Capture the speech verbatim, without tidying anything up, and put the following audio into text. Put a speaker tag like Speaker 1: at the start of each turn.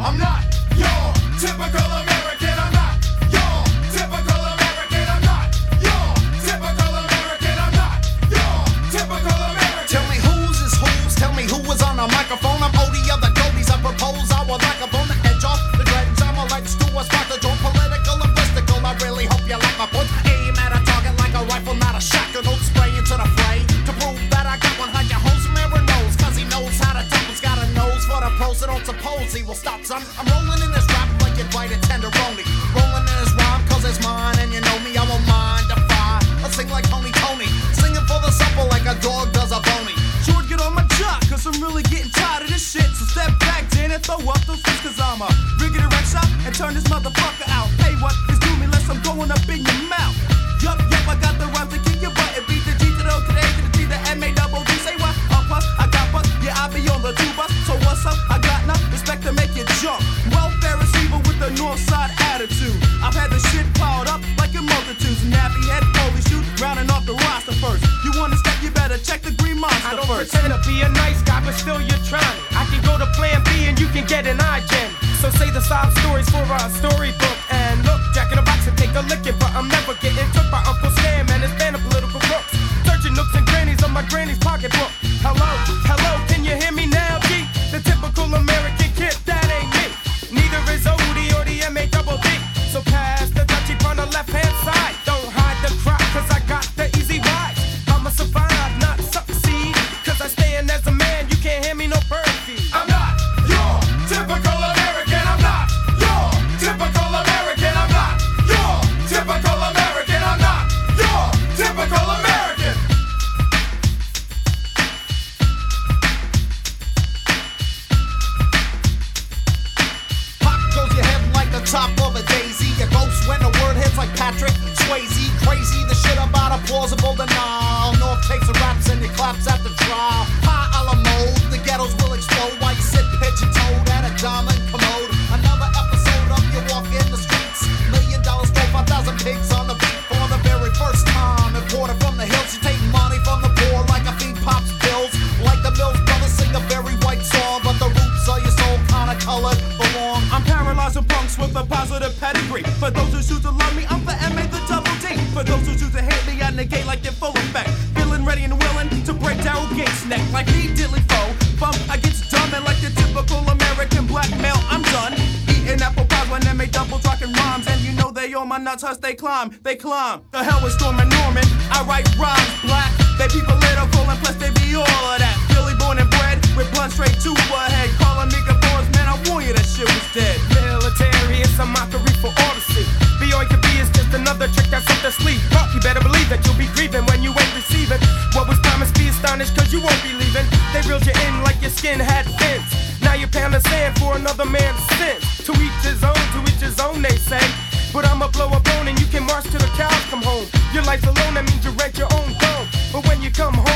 Speaker 1: I'm not your typical American. I'm not your typical American. I'm not your typical American. I'm not your typical American. Tell me who's is who's. Tell me who was on the microphone. I'm O D of the Gobies. I propose I would like a bone to edge off the dreads. I'm a legs to a spot to draw political and mystical. I really hope you like my point. Aim at a target like a rifle, not a shotgun. Don't spray into the fray to prove that I got one. How your host mirror knows, cause he knows how to tap. He's got a nose for the pros, so don't suppose he will stop, son. I'm rolling in this rap like invited tenderoni. Rolling in this rhyme cause it's mine, and you know me, I won't mind defy. I sing like Tony Tony, singing for the supple like a dog does a bony. Sure, get on my jock, cause I'm really getting tired of this shit. So step back, Dan, and throw up those fists, cause I'm a riggedy wreck shop and turn this motherfucker out. Hey, what is do me less I'm going up in your mouth. Yup, yup, I got the rhymes to kick your butt. It beat the G to the O to the A to the T, the M A double D. Say what? Up, plus, I got bus, yeah, I be on the two bus. So what's up? I got enough respect to make you jump. Welfare receiver with the north side attitude. I've had the shit piled up like a multitudes. Nappy head, holy shoot, rounding off the roster first. You wanna step, you better check the green monster
Speaker 2: I don't
Speaker 1: first.
Speaker 2: pretend to be a nice guy, but still you're trying. I can go to plan B and you can get an iGen. So say the sob stories for a storybook. And look, Jack in the box and take a licking, but I'm never getting took by Uncle Sam and his band of political crooks. Searching nooks and crannies of my granny's pocketbook. Hello, hello, can you hear me now, G? The typical American kid, that ain't me. Neither is O D or the M A double D. So pass the touchy on the left hand side. Don't hide the crowd, cause I got the easy ride. I'ma survive, not succeed. Cause I stand as a man, you can't hear me no bird feed.
Speaker 1: I'm not your typical American. I'm not your typical American. I'm not your typical American. I'm not your typical American. Pop goes your head like the top of a daisy. A ghost when the word hits like Patrick Swayze. Crazy, the shit about a plausible denial. North takes a raps and your claps at the trial. High a la mode, the ghettos will explode while you sit pigeon-toed at a diamond commode. Another episode of you walk in the streets. Million dollars, throw five thousand pigs on the beat for the very first time. Imported from the hills, you take money from the poor like a feed pops bills. Like the Mills Brothers sing a very white song, but the roots of your soul kinda colored belong. I'm paralyzing punks with a positive pedigree. For those who choose to love me, I'm for M A the double D. For those who choose to hate me, I negate like they're full effect. Feeling ready and willing to break Daryl Gates' neck like he diddly foe. Bump against dumb and like the typical American black male, I'm done. Eating apple pies when M A double rockin' rhymes. And you know they on my nuts, hush, they climb, they climb. The hell with Stormin' Norman, I write rhymes black. They be political and plus they be all of that. Philly born and bred with blunt straight to a head. Calling me boys, man, I warn you that shit was dead.
Speaker 2: Military is a mockery for all to see. B O K B is just another trick that's up the sleeve. Huh, you better believe that you'll be grieving when you ain't receiving what was promised. Be astonished cause you won't be leaving. They reeled you in like your skin had fins. Now you pound the sand for another man's sins. To each his own, to each his own, they say. But I'ma blow a bone and you can march till the cows come home. Your life alone, that means you rent your own dome. But when you come home,